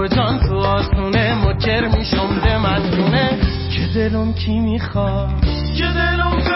و جان تو آسونه مکر میشم ده مدونه که دلم کی میخواد، که دلم